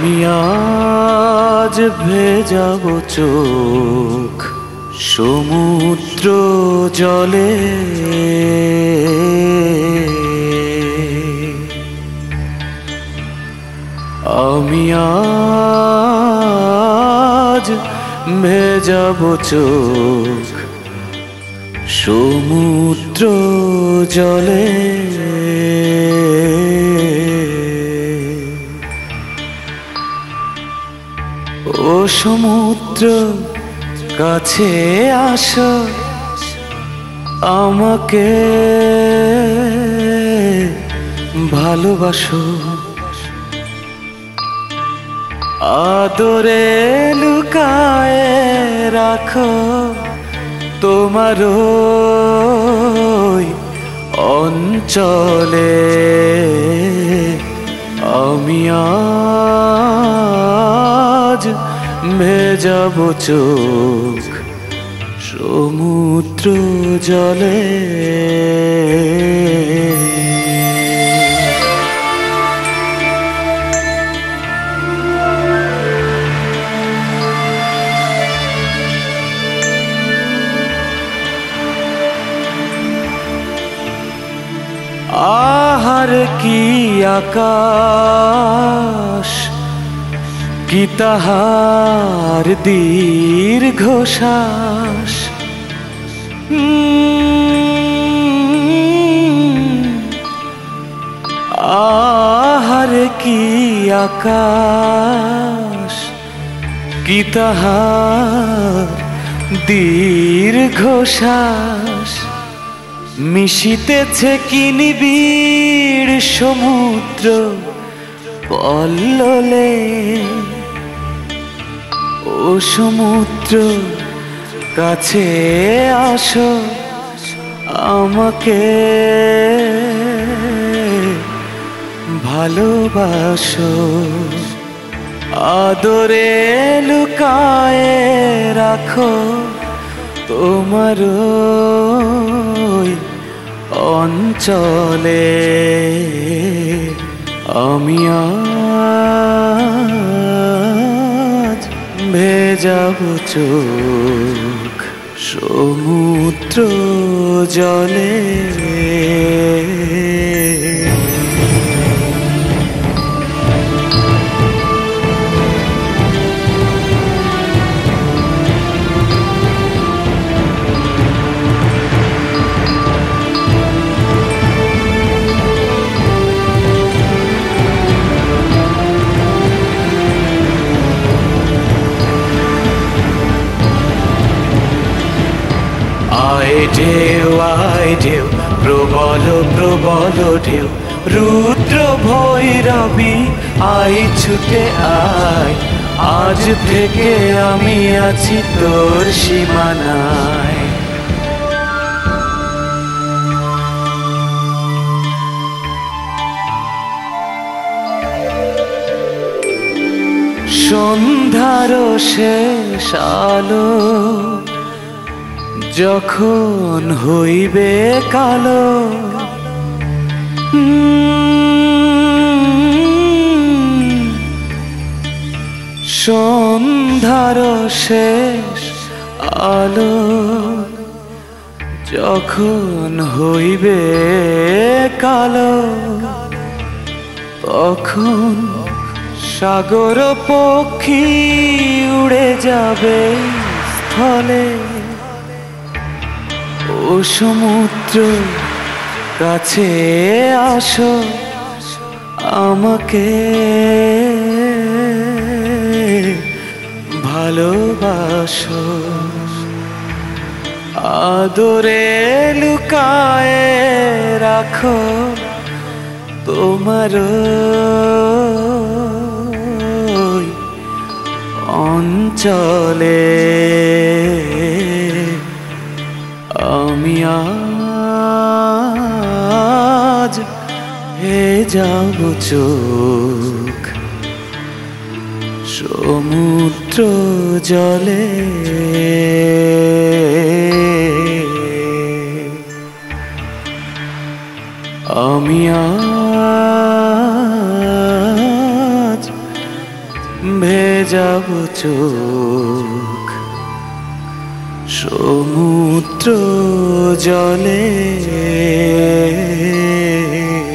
আমি আজ ভেজাবো চোখ সমুদ্র জলে, আমি আজ ভেজাবো চোখ সমুদ্র জলে। ও সমুদ্র কাছে আসো, আমাকে ভালোবাসো, আদরে লুকায়ে রাখো তোমার ওই অঞ্চলে। আমি আজ ভেজাবো চোখ সমুদ্র জলে। আহার কি আকাশ, কি তাহার দীর্ঘশ্বাস। আহার কি আকাশ, কি তাহার দীর্ঘশ্বাস। মিশিতেছে কি নিবিড় সমুদ্র পল্ললে। ও সমুদ্র কাছে আসো, আমাকে ভালোবাসো, আদরে লুকায়ে রাখো তোমার ওই অঞ্চলে। আমি আজ ভেজাবো চোখ সমুদ্র জলে। আয় ঢেউ প্রবল প্রবল ঢেউ, রুদ্র ভৈরবী আয় ছুটে আয়। আজ থেকে আমি আছি তোর সীমানায়। সন্ধ্যার শেষ আলো যখন হইবে কালো, সন্ধ্যার শেষ আলো যখন হইবে কালো, তখন সাগর পক্ষী উড়ে যাবে স্থলে। ও সমুদ্র কাছে আসো, আমাকে ভালোবাসো, আদরে লুকায়ে রাখো তোমার ওই অঞ্চলে। আমি আজ ভেজাবো চোখ সমুদ্র জলে। আমি আজ ভেজাবো চোখ সমুদ্র জলে